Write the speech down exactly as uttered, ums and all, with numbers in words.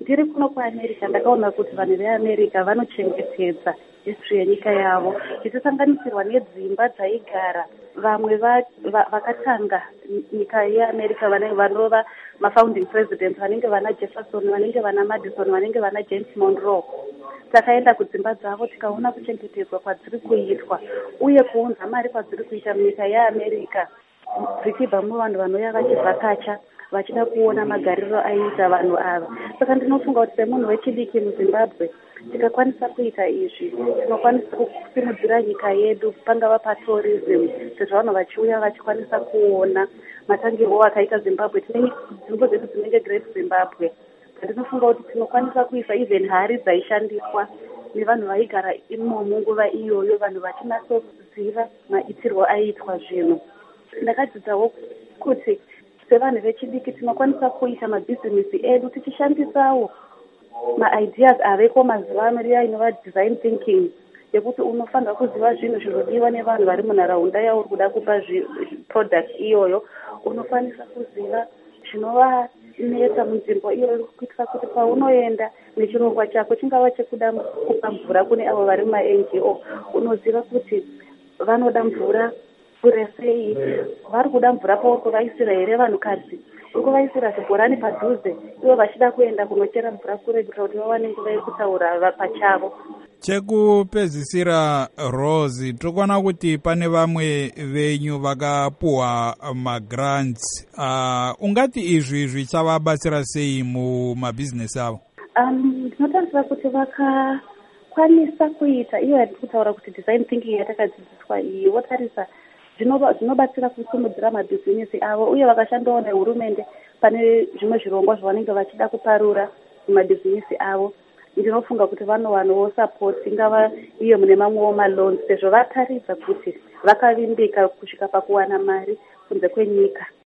ndiri kuno kuamerica ndakaona kuti vanhu veamerica vanochengetedza history yenyika yavo, zvichisanganisirwa nedzimba dzaigara vamwe vakatanga nyika yeamerica vanova mafounding presidents, vanenge vana Jefferson, vanenge vana Madison, vanenge vana James Monroe. Takaenda kudzimba dzavo tikaona kuchengetedzwa kwadziri kuitwa uye kuunza mari kwadziri kuita munyika yeamerica, zvichibva muvanhu vanouya vachivhakacha vachida kuona magariro aiita vanhu ava. Saka ndinofunga kuti semunhu wechidiki muZimbabwe tikakwanisa kuita izvi tinokwanisa kusimudzira nyika yedu, pangava patourism, sezvo vanhu vachiuya vachikwanisa kuona matangirwo akaita Zimbabwe. Tine nzvimbo dzedu dzinenge Great Zimbabwe. Ndinofunga kuti tinokwanisa kuisa even hari dzaishandiswa nevanhu vaigara imomo nguva iyoyo, vanhu vachinatsoziva maitirwo aiitwa zvinhu. Ndakadzidzawo kuti sevanhu vechidiki tinokwanisa kuita mabhizinesi edu tichishandisawo maideas aveko mazuva ano, riya inova design thinking, yekuti unofanira kuziva zvinhu zvinodiwa nevanhu vari munharaunda yauri kuda kupa product iyoyo, unokwanisa kuziva zvinovanetsa munzvimbo iyoyo, kuitira kuti paunoenda nechirongwa chako chingava chekuda kupa mvura kune avo vari muma-N G O, unoziva kuti vanoda mvura kure sei, vari kuda mvura pauri kuvaisira here vanhukadzi, uri kuvaisira zvibhorani padhuze, ivo vachida kuenda kunochera mvura kure kuitira kuti vawane nguva yekutaura pachavo. Chekupedzisira, Rose, tokuona kuti pane vamwe venyu vakapuwa magrants. Uh, ungati izvi zvichavabatsira sei mumabhizinesi avo? Ndinotarisira um, kuti vakakwanisa kuita iyo yatiri kutaura kuti design thinking yatakadzidziswa iyi, votarisa zvinobatsira kusimudzira mabhizinesi avo, uye vakashandawo nehurumende pane zvimwe zvirongwa zvavanenge vachida kuparura mumabhizinesi avo. Ndinofunga kuti vanowanawo support, ingava iyo mune mamwewo maloans, sezvo vataridza kuti vakavimbika kusvika pakuwana mari kunze kwenyika.